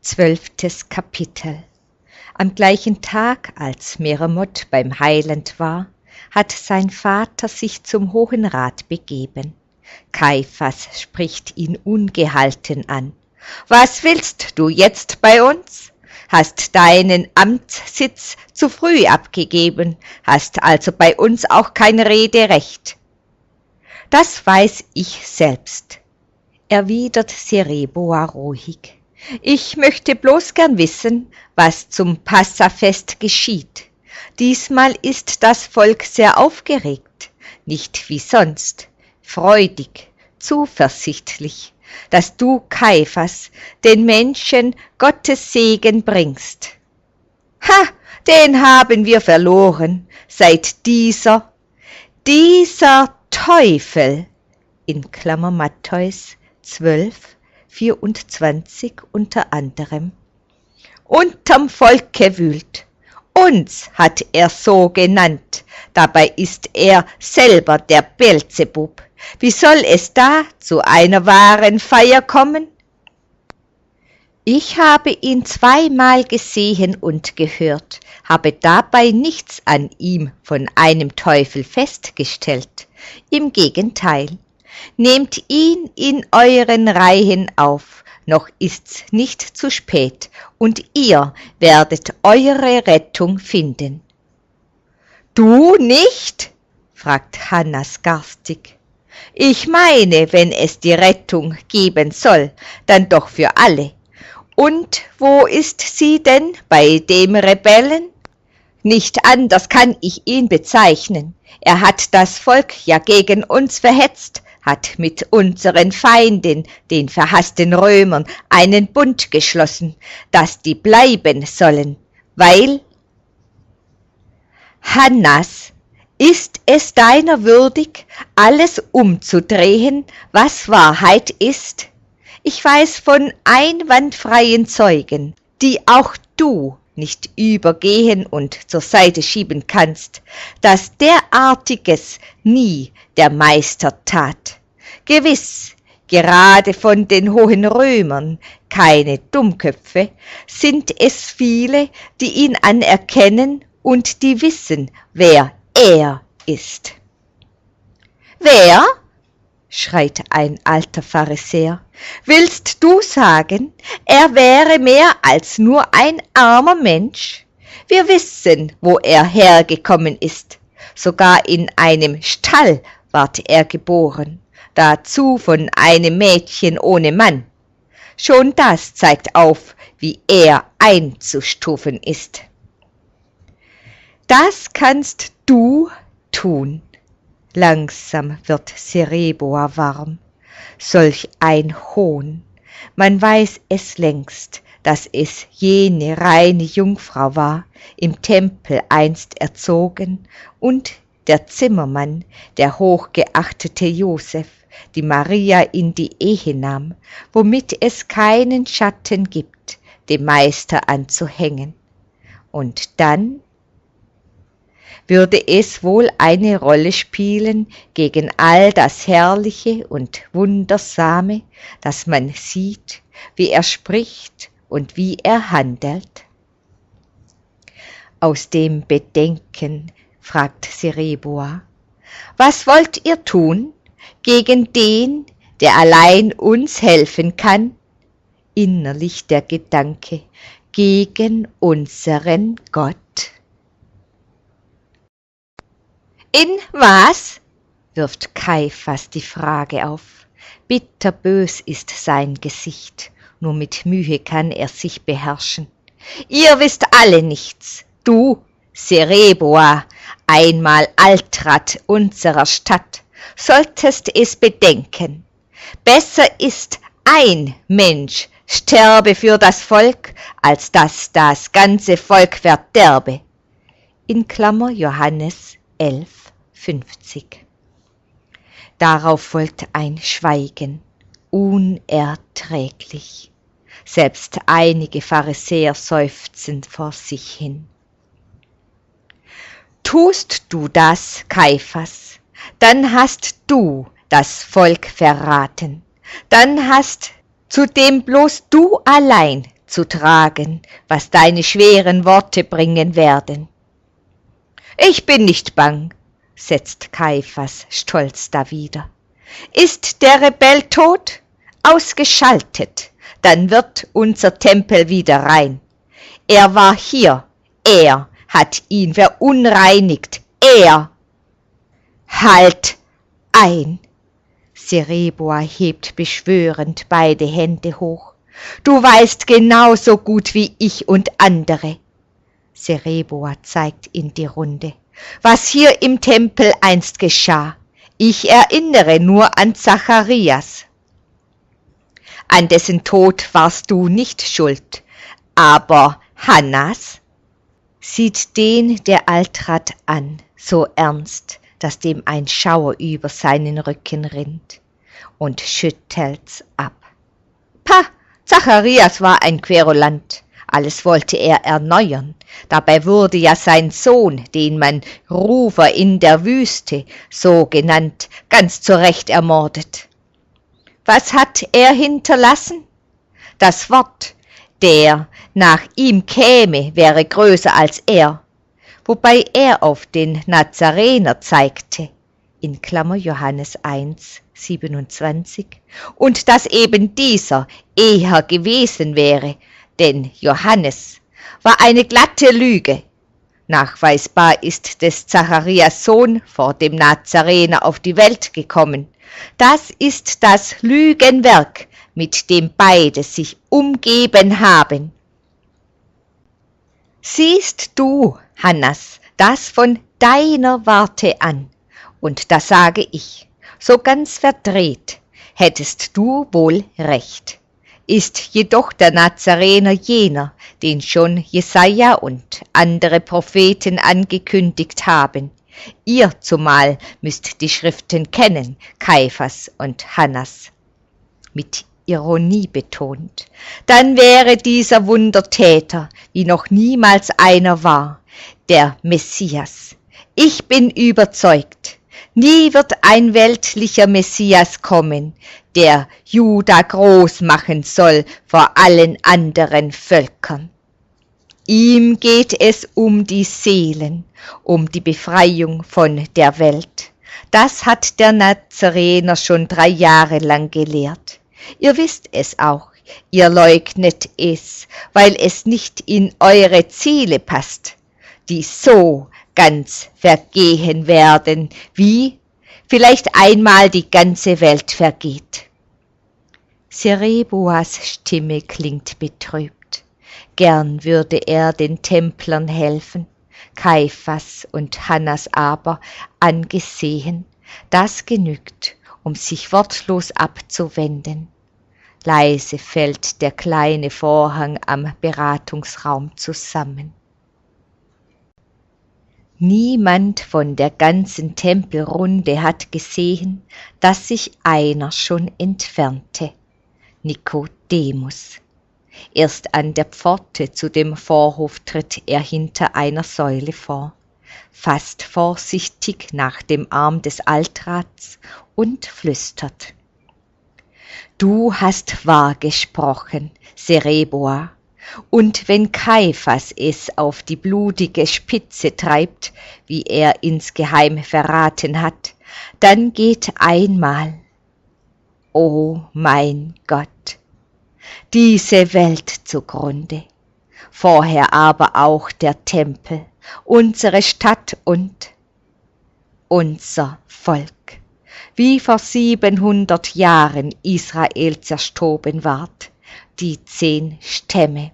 12. Kapitel. Am gleichen Tag, als Meremot beim Heiland war, hat sein Vater sich zum Hohen Rat begeben. Kaiphas spricht ihn ungehalten an. »Was willst du jetzt bei uns? Hast deinen Amtssitz zu früh abgegeben, hast also bei uns auch kein Rederecht.« »Das weiß ich selbst«, erwidert Sereboa ruhig. »Ich möchte bloß gern wissen, was zum Passafest geschieht. Diesmal ist das Volk sehr aufgeregt, nicht wie sonst, freudig, zuversichtlich, dass du, Kaiphas, den Menschen Gottes Segen bringst. Ha, den haben wir verloren, seit dieser Teufel, in Klammer Matthäus 12, 24 unter anderem, unterm Volke wühlt. Uns hat er so genannt, dabei ist er selber der Beelzebub. Wie soll es da zu einer wahren Feier kommen? Ich habe ihn 2-mal gesehen und gehört, habe dabei nichts an ihm von einem Teufel festgestellt. Im Gegenteil. Nehmt ihn in euren Reihen auf, noch ist's nicht zu spät, und ihr werdet eure Rettung finden. »Du nicht?« fragt Hannas garstig. »Ich meine, wenn es die Rettung geben soll, dann doch für alle. Und wo ist sie denn bei dem Rebellen? Nicht anders kann ich ihn bezeichnen. Er hat das Volk ja gegen uns verhetzt, hat mit unseren Feinden, den verhassten Römern, einen Bund geschlossen, dass die bleiben sollen, weil... Hannas, ist es deiner würdig, alles umzudrehen, was Wahrheit ist? Ich weiß von einwandfreien Zeugen, die auch du nicht übergehen und zur Seite schieben kannst, dass derartiges nie der Meister tat. Gewiss, gerade von den hohen Römern, keine Dummköpfe, sind es viele, die ihn anerkennen und die wissen, wer er ist. »Wer?« schreit ein alter Pharisäer. »Willst du sagen, er wäre mehr als nur ein armer Mensch? Wir wissen, wo er hergekommen ist. Sogar in einem Stall ward er geboren, dazu von einem Mädchen ohne Mann. Schon das zeigt auf, wie er einzustufen ist.« »Das kannst du tun.« Langsam wird Sereboa warm. Solch ein Hohn. Man weiß es längst, dass es jene reine Jungfrau war, im Tempel einst erzogen, und der Zimmermann, der hochgeachtete Josef, die Maria in die Ehe nahm, womit es keinen Schatten gibt, dem Meister anzuhängen. Und dann würde es wohl eine Rolle spielen gegen all das Herrliche und Wundersame, das man sieht, wie er spricht und wie er handelt? Aus dem Bedenken fragt Sereboa: »Was wollt ihr tun gegen den, der allein uns helfen kann?« Innerlich der Gedanke: gegen unseren Gott. »In was?« wirft Kaiphas die Frage auf. Bitterbös ist sein Gesicht, nur mit Mühe kann er sich beherrschen. »Ihr wisst alle nichts. Du, Sereboa, einmal Altrat unserer Stadt, solltest es bedenken. Besser ist, ein Mensch sterbe für das Volk, als dass das ganze Volk verderbe.« In Klammer Johannes 11,50. Darauf folgt ein Schweigen, unerträglich. Selbst einige Pharisäer seufzen vor sich hin. »Tust du das, Kaiphas, dann hast du das Volk verraten. Dann hast zudem bloß du allein zu tragen, was deine schweren Worte bringen werden. Ich bin nicht bang, setzt Kaiphas stolz dawider. Ist der Rebell tot? Ausgeschaltet, dann wird unser Tempel wieder rein. Er war hier, er hat ihn verunreinigt, er. Halt ein! Serebua hebt beschwörend beide Hände hoch. Du weißt genauso gut wie ich und andere. Serebua zeigt in die Runde. Was hier im Tempel einst geschah. Ich erinnere nur an Zacharias. An dessen Tod warst du nicht schuld, aber Hannas sieht den der Altrat an, so ernst, dass dem ein Schauer über seinen Rücken rinnt, und schüttelt's ab. Pah, Zacharias war ein Querulant, alles wollte er erneuern. Dabei wurde ja sein Sohn, den man Rufer in der Wüste, so genannt, ganz zu Recht ermordet. Was hat er hinterlassen? Das Wort, der nach ihm käme, wäre größer als er, wobei er auf den Nazarener zeigte, in Klammer Johannes 1, 27, und dass eben dieser eher gewesen wäre, denn Johannes war eine glatte Lüge. Nachweisbar ist des Zacharias Sohn vor dem Nazarener auf die Welt gekommen. Das ist das Lügenwerk, mit dem beide sich umgeben haben. Siehst du, Hannas, das von deiner Warte an, und das sage ich, so ganz verdreht, hättest du wohl recht. Ist jedoch der Nazarener jener, den schon Jesaja und andere Propheten angekündigt haben. Ihr zumal müsst die Schriften kennen, Kaiphas und Hannas. Mit Ironie betont. Dann wäre dieser Wundertäter, wie noch niemals einer war, der Messias. Ich bin überzeugt, nie wird ein weltlicher Messias kommen, der Juda groß machen soll vor allen anderen Völkern. Ihm geht es um die Seelen, um die Befreiung von der Welt. Das hat der Nazarener schon 3 Jahre lang gelehrt. Ihr wisst es auch, ihr leugnet es, weil es nicht in eure Ziele passt, die so ganz vergehen werden, wie vielleicht einmal die ganze Welt vergeht. Serebuas Stimme klingt betrübt. Gern würde er den Templern helfen, Kaiphas und Hannas aber angesehen, das genügt, um sich wortlos abzuwenden. Leise fällt der kleine Vorhang am Beratungsraum zusammen. Niemand von der ganzen Tempelrunde hat gesehen, dass sich einer schon entfernte, Nikodemus. Erst an der Pforte zu dem Vorhof tritt er hinter einer Säule vor, fasst vorsichtig nach dem Arm des Altrats und flüstert. Du hast wahr gesprochen, Serebua, und wenn Kaiphas es auf die blutige Spitze treibt, wie er insgeheim verraten hat, dann geht einmal, o mein Gott, diese Welt zugrunde, vorher aber auch der Tempel, unsere Stadt und unser Volk, wie vor 700 Jahren Israel zerstoben ward, die 10 Stämme.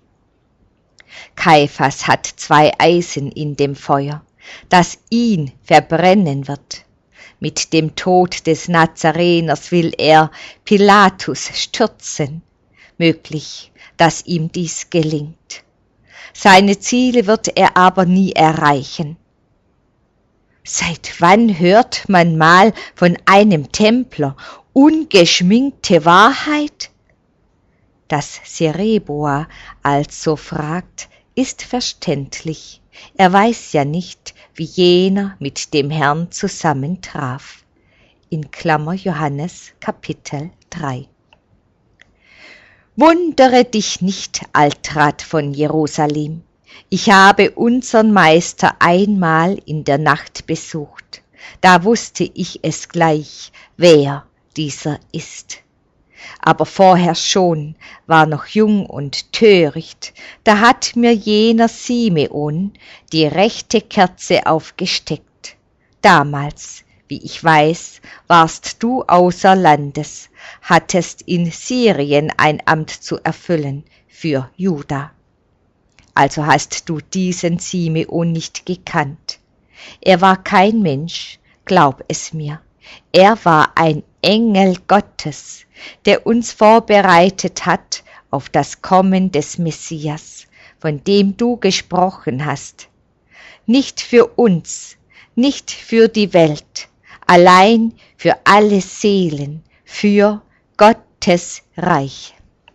Kaiphas hat 2 Eisen in dem Feuer, das ihn verbrennen wird. Mit dem Tod des Nazareners will er Pilatus stürzen. Möglich, dass ihm dies gelingt. Seine Ziele wird er aber nie erreichen. Seit wann hört man mal von einem Templer ungeschminkte Wahrheit? Dass Serebua also fragt, ist verständlich. Er weiß ja nicht, wie jener mit dem Herrn zusammentraf. In Klammer Johannes Kapitel 3. Wundere dich nicht, Altrat von Jerusalem, ich habe unsern Meister einmal in der Nacht besucht, da wusste ich es gleich, wer dieser ist. Aber vorher schon, war noch jung und töricht, da hat mir jener Simeon die rechte Kerze aufgesteckt. Damals, wie ich weiß, warst du außer Landes, hattest in Syrien ein Amt zu erfüllen für Juda. Also hast du diesen Simeon nicht gekannt. Er war kein Mensch, glaub es mir. Er war ein Engel Gottes, der uns vorbereitet hat auf das Kommen des Messias, von dem du gesprochen hast. Nicht für uns, nicht für die Welt, allein für alle Seelen, für Gottes Reich.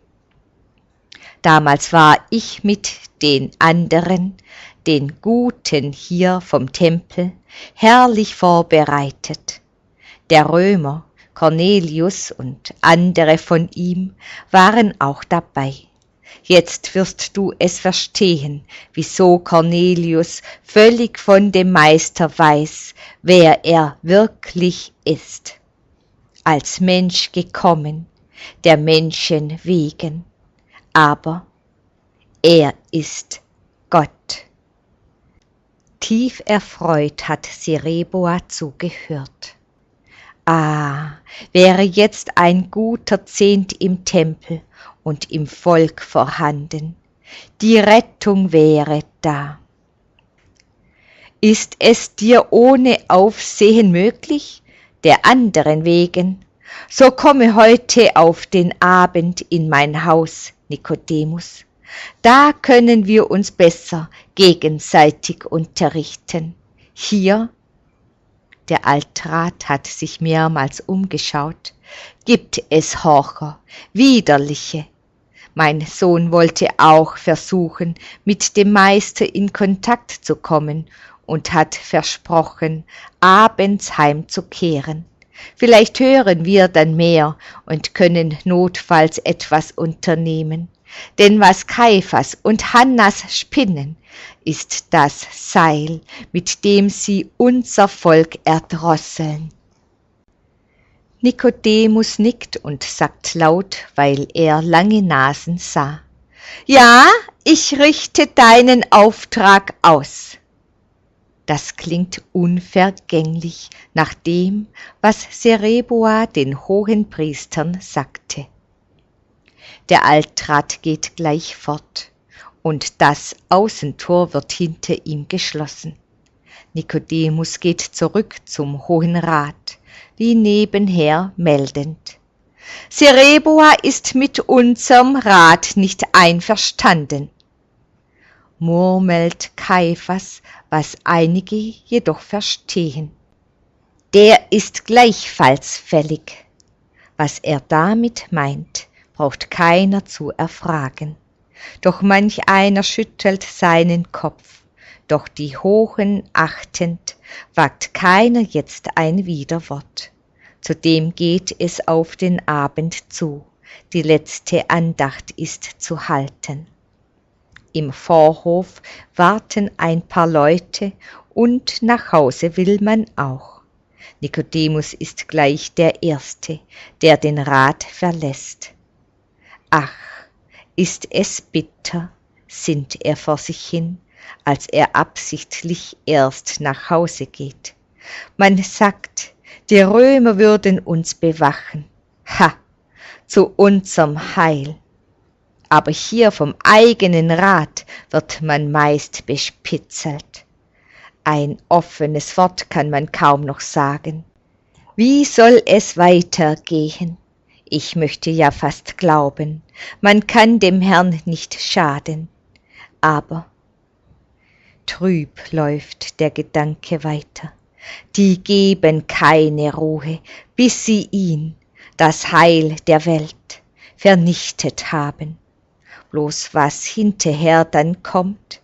Damals war ich mit den anderen, den Guten hier vom Tempel, herrlich vorbereitet. Der Römer, Cornelius und andere von ihm waren auch dabei. Jetzt wirst du es verstehen, wieso Cornelius völlig von dem Meister weiß, wer er wirklich ist. Als Mensch gekommen, der Menschen wegen, aber er ist Gott. Tief erfreut hat Sereboa zugehört. Ah, wäre jetzt ein guter Zehnt im Tempel und im Volk vorhanden, die Rettung wäre da. Ist es dir ohne Aufsehen möglich, der anderen wegen, so komme heute auf den Abend in mein Haus, Nikodemus. Da können wir uns besser gegenseitig unterrichten. Hier, der Altrat hat sich mehrmals umgeschaut, gibt es Horcher, Widerliche. Mein Sohn wollte auch versuchen, mit dem Meister in Kontakt zu kommen und hat versprochen, abends heimzukehren. Vielleicht hören wir dann mehr und können notfalls etwas unternehmen. Denn was Kaiphas und Hannas spinnen, ist das Seil, mit dem sie unser Volk erdrosseln. Nikodemus nickt und sagt laut, weil er lange Nasen sah: Ja, ich richte deinen Auftrag aus. Das klingt unvergänglich nach dem, was Sereboa den Hohenpriestern sagte. Der Altrat geht gleich fort, und das Außentor wird hinter ihm geschlossen. Nikodemus geht zurück zum Hohen Rat, wie nebenher meldend: Sereboa ist mit unserem Rat nicht einverstanden. Murmelt Kaiphas, was einige jedoch verstehen. Der ist gleichfalls fällig. Was er damit meint, braucht keiner zu erfragen. Doch manch einer schüttelt seinen Kopf, doch die Hohen achtend, wagt keiner jetzt ein Widerwort. Zudem geht es auf den Abend zu, die letzte Andacht ist zu halten. Im Vorhof warten ein paar Leute und nach Hause will man auch. Nikodemus ist gleich der Erste, der den Rat verlässt. Ach, ist es bitter, sinnt er vor sich hin, als er absichtlich erst nach Hause geht. Man sagt, die Römer würden uns bewachen. Ha, zu unserem Heil. Aber hier vom eigenen Rat wird man meist bespitzelt. Ein offenes Wort kann man kaum noch sagen. Wie soll es weitergehen? Ich möchte ja fast glauben, man kann dem Herrn nicht schaden. Aber trüb läuft der Gedanke weiter. Die geben keine Ruhe, bis sie ihn, das Heil der Welt, vernichtet haben. Bloß was hinterher dann kommt?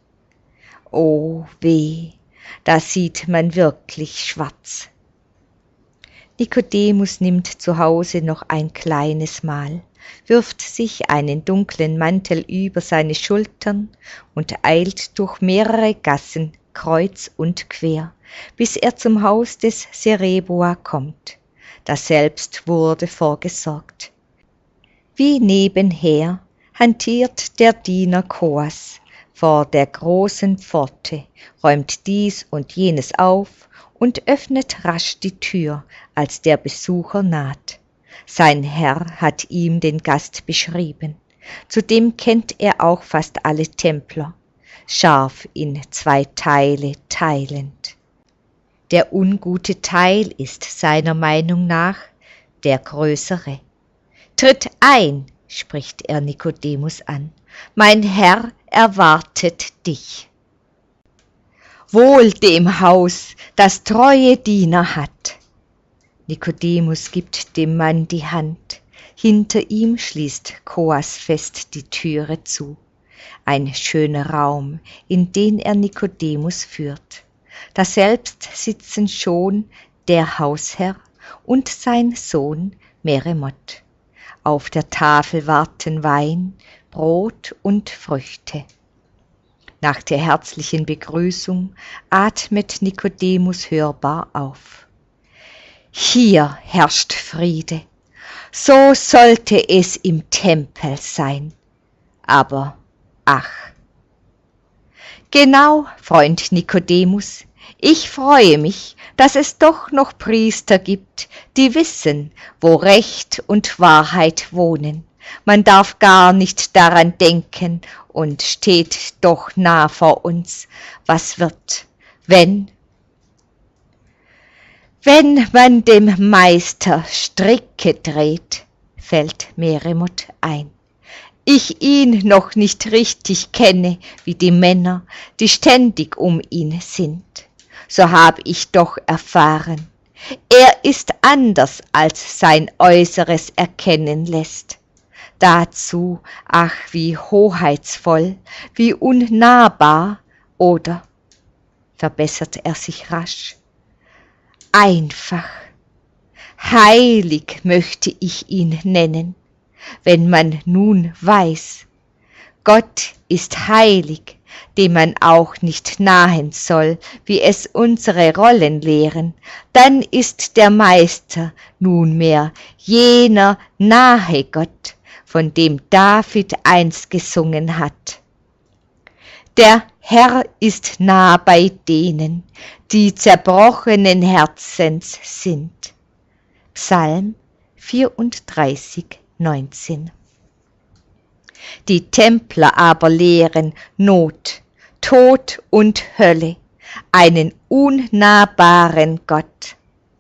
Oh weh, da sieht man wirklich schwarz. Nikodemus nimmt zu Hause noch ein kleines Mahl, wirft sich einen dunklen Mantel über seine Schultern und eilt durch mehrere Gassen kreuz und quer, bis er zum Haus des Sereboa kommt. Daselbst wurde vorgesorgt. Wie nebenher hantiert der Diener Koas vor der großen Pforte, räumt dies und jenes auf und öffnet rasch die Tür, als der Besucher naht. Sein Herr hat ihm den Gast beschrieben, zudem kennt er auch fast alle Templer, scharf in 2 Teile teilend. Der ungute Teil ist seiner Meinung nach der größere. »Tritt ein«, spricht er Nikodemus an, »mein Herr erwartet dich.« »Wohl dem Haus, das treue Diener hat.« Nikodemus gibt dem Mann die Hand. Hinter ihm schließt Koas fest die Türe zu. Ein schöner Raum, in den er Nikodemus führt. Daselbst sitzen schon der Hausherr und sein Sohn Meremot. Auf der Tafel warten Wein, Brot und Früchte. Nach der herzlichen Begrüßung atmet Nikodemus hörbar auf. Hier herrscht Friede, so sollte es im Tempel sein. Aber ach! Genau, Freund Nikodemus, ich freue mich, dass es doch noch Priester gibt, die wissen, wo Recht und Wahrheit wohnen. Man darf gar nicht daran denken und steht doch nah vor uns, was wird, wenn man dem Meister Stricke dreht, fällt Meremot ein. Ich ihn noch nicht richtig kenne, wie die Männer, die ständig um ihn sind. So hab ich doch erfahren, er ist anders, als sein Äußeres erkennen lässt. Dazu, ach wie hoheitsvoll, wie unnahbar, oder, verbessert er sich rasch, einfach, heilig möchte ich ihn nennen, wenn man nun weiß, Gott ist heilig, dem man auch nicht nahen soll, wie es unsere Rollen lehren, dann ist der Meister nunmehr jener nahe Gott, von dem David einst gesungen hat. Der Herr ist nah bei denen, die zerbrochenen Herzens sind. Psalm 34, 19. Die Templer aber lehren Not, Tod und Hölle, einen unnahbaren Gott.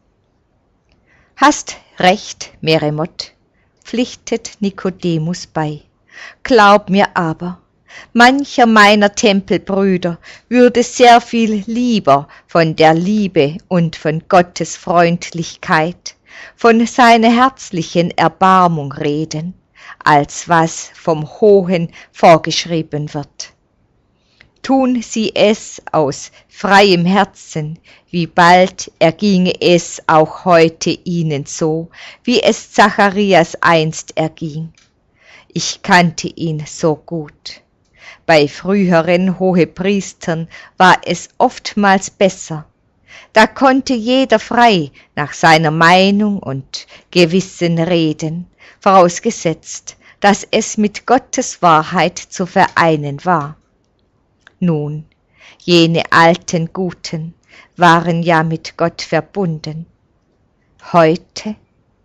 Hast recht, Meremot, pflichtet Nikodemus bei. Glaub mir aber, mancher meiner Tempelbrüder würde sehr viel lieber von der Liebe und von Gottes Freundlichkeit, von seiner herzlichen Erbarmung reden, als was vom Hohen vorgeschrieben wird. Tun sie es aus freiem Herzen, wie bald erginge es auch heute ihnen so, wie es Zacharias einst erging. Ich kannte ihn so gut. Bei früheren Hohepriestern war es oftmals besser. Da konnte jeder frei nach seiner Meinung und Gewissen reden, vorausgesetzt, dass es mit Gottes Wahrheit zu vereinen war. Nun, jene alten Guten waren ja mit Gott verbunden. Heute?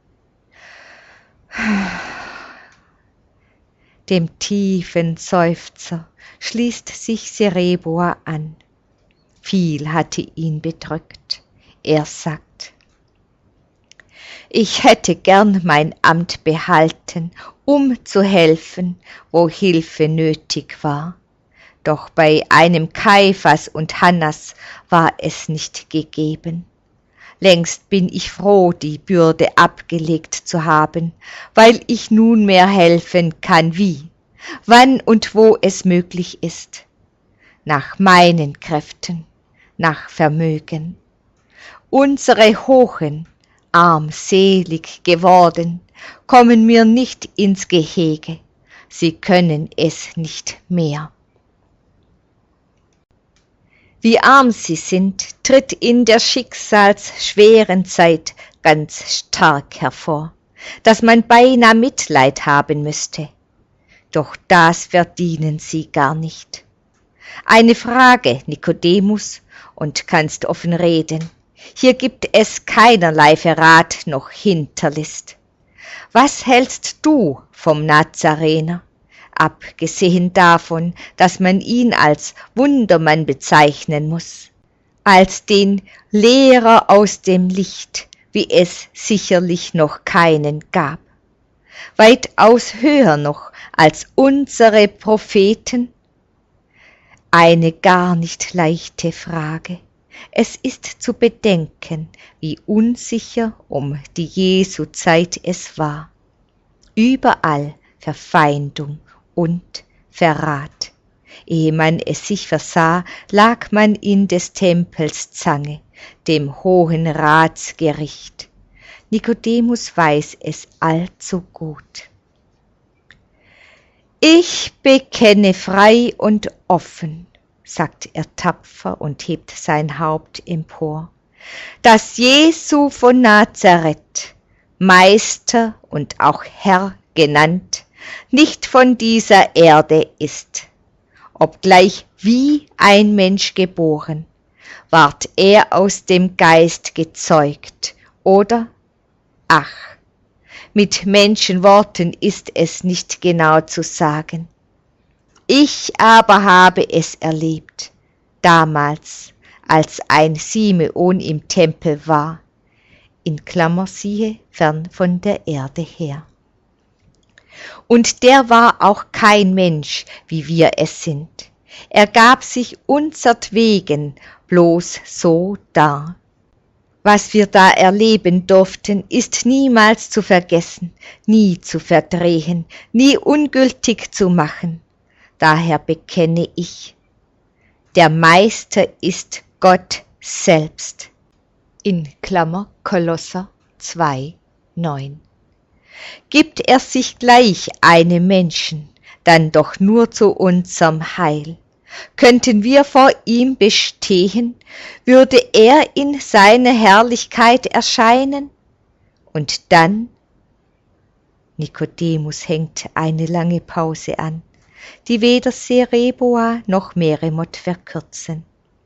Dem tiefen Seufzer schließt sich Sereboa an. Viel hatte ihn bedrückt. Er sagt, ich hätte gern mein Amt behalten, um zu helfen, wo Hilfe nötig war. Doch bei einem Kaiphas und Hannas war es nicht gegeben. Längst bin ich froh, die Bürde abgelegt zu haben, weil ich nunmehr helfen kann, wie, wann und wo es möglich ist. Nach meinen Kräften, nach Vermögen. Unsere Hohen, armselig geworden, kommen mir nicht ins Gehege, sie können es nicht mehr. Wie arm sie sind, tritt in der schicksalsschweren Zeit ganz stark hervor, dass man beinah Mitleid haben müsste. Doch das verdienen sie gar nicht. Eine Frage, Nikodemus, und kannst offen reden. Hier gibt es keinerlei Verrat noch Hinterlist. Was hältst du vom Nazarener? Abgesehen davon, dass man ihn als Wundermann bezeichnen muss, als den Lehrer aus dem Licht, wie es sicherlich noch keinen gab. Weitaus höher noch als unsere Propheten? Eine gar nicht leichte Frage. Es ist zu bedenken, wie unsicher um die Jesu-Zeit es war. Überall Verfeindung und Verrat. Ehe man es sich versah, lag man in des Tempels Zange, dem Hohen Ratsgericht. Nikodemus weiß es allzu gut. Ich bekenne frei und offen, sagt er tapfer und hebt sein Haupt empor, dass Jesu von Nazareth, Meister und auch Herr genannt, nicht von dieser Erde ist. Obgleich wie ein Mensch geboren, ward er aus dem Geist gezeugt, oder? Ach, mit Menschenworten ist es nicht genau zu sagen. Ich aber habe es erlebt, damals, als ein Simeon im Tempel war, in Klammer siehe, fern von der Erde her. Und der war auch kein Mensch, wie wir es sind. Er gab sich unsertwegen bloß so dar. Was wir da erleben durften, ist niemals zu vergessen, nie zu verdrehen, nie ungültig zu machen. Daher bekenne ich, der Meister ist Gott selbst. In Klammer Kolosser 2,9. Gibt er sich gleich einem Menschen, dann doch nur zu unserem Heil. Könnten wir vor ihm bestehen, würde er in seiner Herrlichkeit erscheinen? Und dann? Nikodemus hängt eine lange Pause an, die weder Sereboa noch Meremot verkürzen.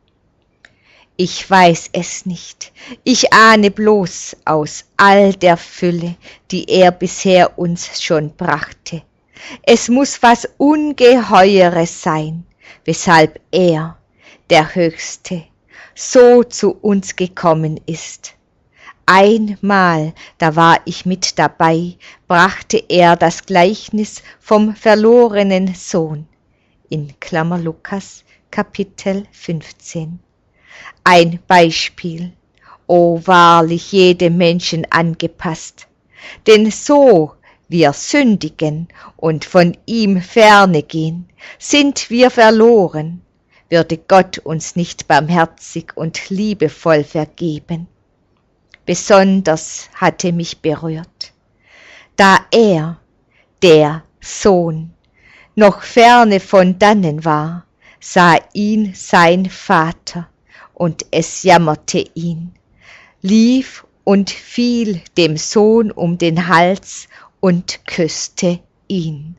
Ich weiß es nicht, ich ahne bloß aus all der Fülle, die er bisher uns schon brachte. Es muß was Ungeheures sein, weshalb er, der Höchste, so zu uns gekommen ist. Einmal, da war ich mit dabei, brachte er das Gleichnis vom verlorenen Sohn, in Klammer Lukas, Kapitel 15. Ein Beispiel, o wahrlich jedem Menschen angepasst, denn so wir sündigen und von ihm ferne gehen, sind wir verloren, würde Gott uns nicht barmherzig und liebevoll vergeben. Besonders hatte mich berührt, da er, der Sohn, noch ferne von dannen war, sah ihn sein Vater, und es jammerte ihn, lief und fiel dem Sohn um den Hals und küsste ihn.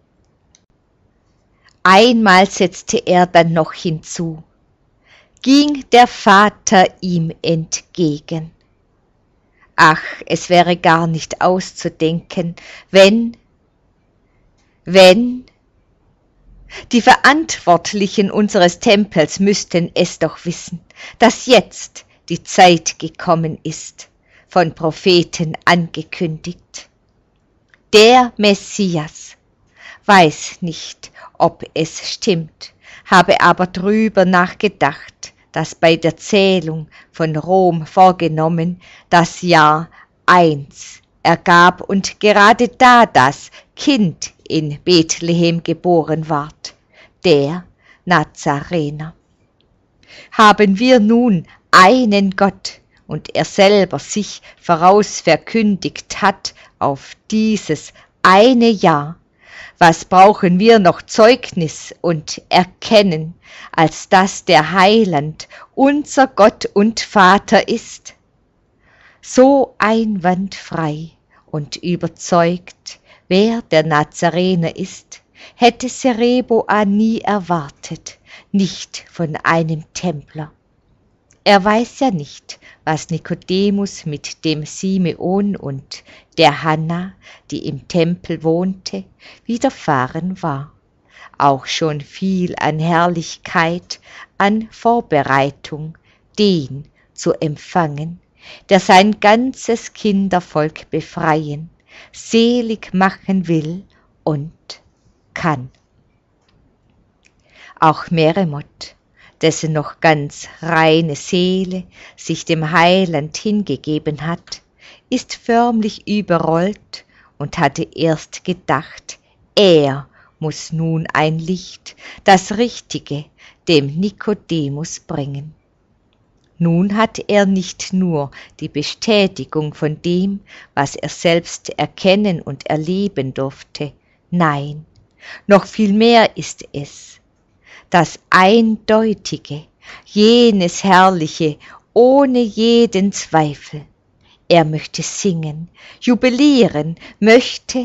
Einmal setzte er dann noch hinzu, ging der Vater ihm entgegen. Ach, es wäre gar nicht auszudenken, wenn die Verantwortlichen unseres Tempels müssten es doch wissen, dass jetzt die Zeit gekommen ist, von Propheten angekündigt. Der Messias, weiß nicht, ob es stimmt, habe aber drüber nachgedacht, dass bei der Zählung von Rom vorgenommen das Jahr 1 ergab und gerade da das Kind in Bethlehem geboren ward, der Nazarener. Haben wir nun einen Gott und er selber sich vorausverkündigt hat auf dieses eine Jahr, was brauchen wir noch Zeugnis und Erkennen, als dass der Heiland unser Gott und Vater ist? So einwandfrei und überzeugt, wer der Nazarener ist, hätte Serebua nie erwartet, nicht von einem Templer. Er weiß ja nicht, was Nikodemus mit dem Simeon und der Hanna, die im Tempel wohnte, widerfahren war. Auch schon viel an Herrlichkeit, an Vorbereitung, den zu empfangen, der sein ganzes Kindervolk befreien, selig machen will und kann. Auch Meremot, dessen noch ganz reine Seele sich dem Heiland hingegeben hat, ist förmlich überrollt und hatte erst gedacht, er muss nun ein Licht, das Richtige, dem Nikodemus bringen. Nun hat er nicht nur die Bestätigung von dem, was er selbst erkennen und erleben durfte, nein, noch viel mehr ist es, das Eindeutige, jenes Herrliche, ohne jeden Zweifel. Er möchte singen, jubilieren, möchte.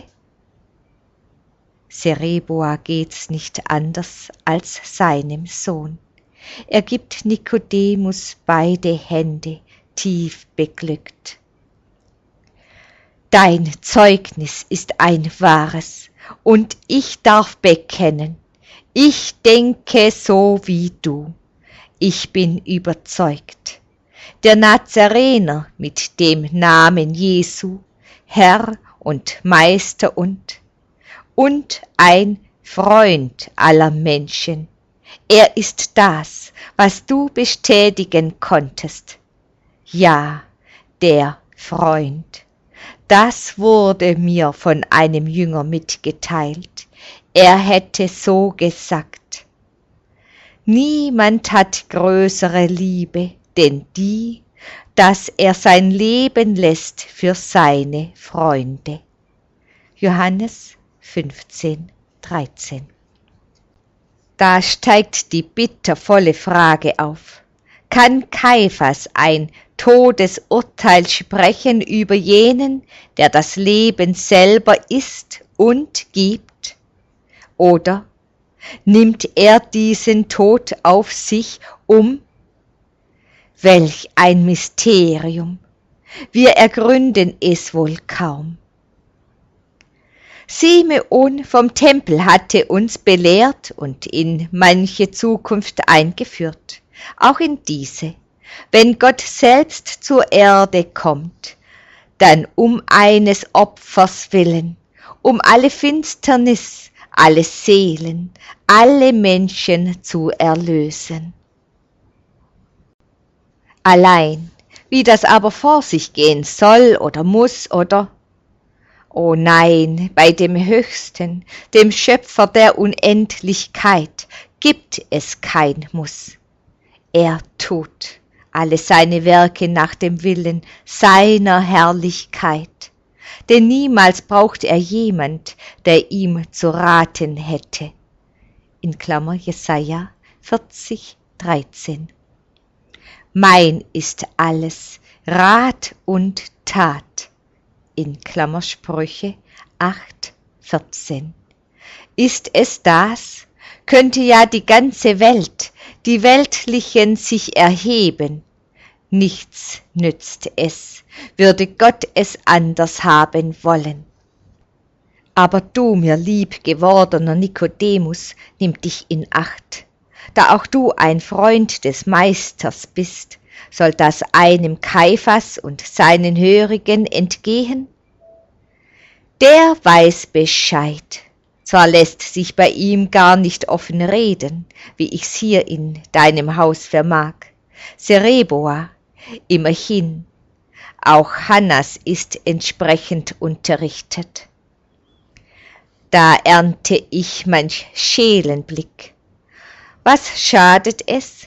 Serebua geht's nicht anders als seinem Sohn. Er gibt Nikodemus beide Hände, tief beglückt. Dein Zeugnis ist ein wahres, und ich darf bekennen, ich denke so wie du. Ich bin überzeugt. Der Nazarener mit dem Namen Jesu, Herr und Meister und ein Freund aller Menschen. Er ist das, was du bestätigen konntest. Ja, der Freund. Das wurde mir von einem Jünger mitgeteilt. Er hätte so gesagt: Niemand hat größere Liebe, denn die, dass er sein Leben lässt für seine Freunde. Johannes 15,13. Da steigt die bittervolle Frage auf: Kann Kaiphas ein Todesurteil sprechen über jenen, der das Leben selber ist und gibt? Oder nimmt er diesen Tod auf sich, welch ein Mysterium! Wir ergründen es wohl kaum. Simeon vom Tempel hatte uns belehrt und in manche Zukunft eingeführt, auch in diese. Wenn Gott selbst zur Erde kommt, dann eines Opfers willen, alle Finsternis, alle Seelen, alle Menschen zu erlösen. Allein, wie das aber vor sich gehen soll oder muss oder oh nein, bei dem Höchsten, dem Schöpfer der Unendlichkeit, gibt es kein Muss. Er tut alle seine Werke nach dem Willen seiner Herrlichkeit, denn niemals braucht er jemand, der ihm zu raten hätte. In Klammer Jesaja 40,13. Mein ist alles, Rat und Tat. In Klammer Sprüche 8,14. Ist es das, könnte ja die ganze Welt, die Weltlichen sich erheben. Nichts nützt es, würde Gott es anders haben wollen. Aber du, mir lieb gewordener Nikodemus, nimm dich in Acht. Da auch du ein Freund des Meisters bist, soll das einem Kaiphas und seinen Hörigen entgehen? Der weiß Bescheid. Zwar lässt sich bei ihm gar nicht offen reden, wie ich's hier in deinem Haus vermag. Serebua, immerhin, auch Hannas ist entsprechend unterrichtet. Da ernte ich manch Scheelenblick. Was schadet es?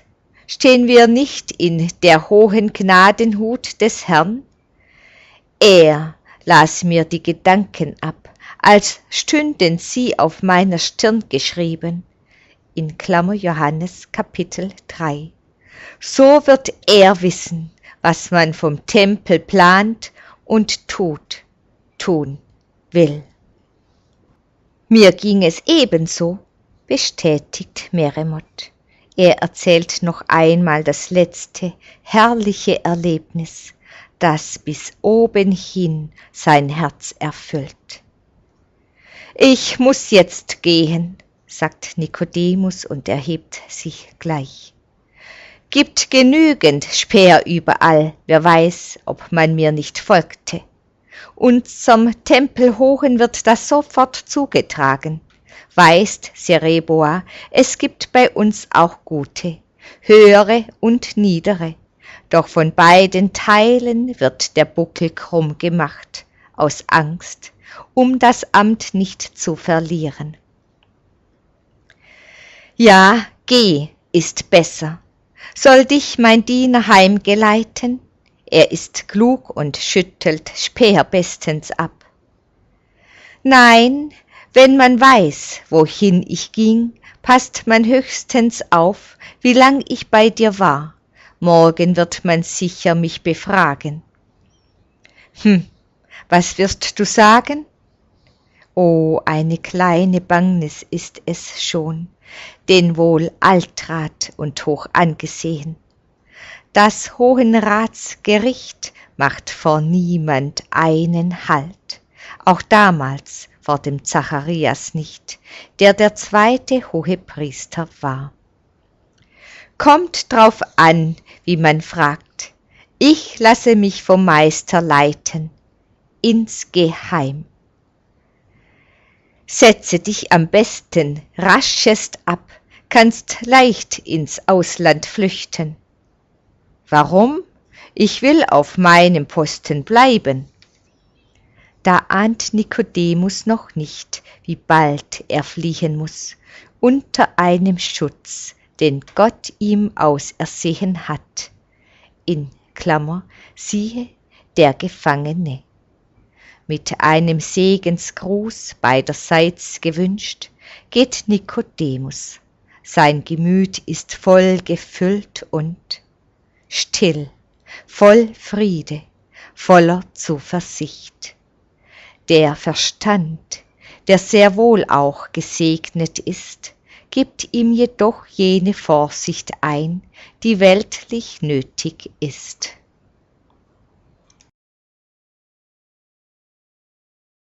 Stehen wir nicht in der hohen Gnadenhut des Herrn? Er las mir die Gedanken ab, als stünden sie auf meiner Stirn geschrieben. In Klammer Johannes Kapitel 3. So wird er wissen, was man vom Tempel plant und tun will. Mir ging es ebenso, bestätigt Meremot. Er erzählt noch einmal das letzte, herrliche Erlebnis, das bis oben hin sein Herz erfüllt. Ich muss jetzt gehen, sagt Nikodemus und erhebt sich gleich. Gibt genügend Späher überall, wer weiß, ob man mir nicht folgte. Unserem Tempelhohen wird das sofort zugetragen. Weißt, Sereboa, es gibt bei uns auch Gute, höhere und niedere, doch von beiden Teilen wird der Buckel krumm gemacht, aus Angst, um das Amt nicht zu verlieren. Ja, geh, ist besser. Soll dich mein Diener heimgeleiten? Er ist klug und schüttelt Späher bestens ab. Nein, wenn man weiß, wohin ich ging, passt man höchstens auf, wie lang ich bei dir war. Morgen wird man sicher mich befragen. Was wirst du sagen? Oh, eine kleine Bangnis ist es schon, denn wohl altrat und hoch angesehen. Das Hohen Ratsgericht macht vor niemand einen Halt, auch damals vor dem Zacharias nicht, der zweite Hohepriester war. Kommt drauf an, wie man fragt, ich lasse mich vom Meister leiten, insgeheim. Setze dich am besten raschest ab, kannst leicht ins Ausland flüchten. Warum? Ich will auf meinem Posten bleiben. Da ahnt Nikodemus noch nicht, wie bald er fliehen muß, unter einem Schutz, den Gott ihm ausersehen hat. In Klammer, siehe, der Gefangene. Mit einem Segensgruß beiderseits gewünscht, geht Nikodemus. Sein Gemüt ist voll gefüllt und still, voll Friede, voller Zuversicht. Der Verstand, der sehr wohl auch gesegnet ist, gibt ihm jedoch jene Vorsicht ein, die weltlich nötig ist.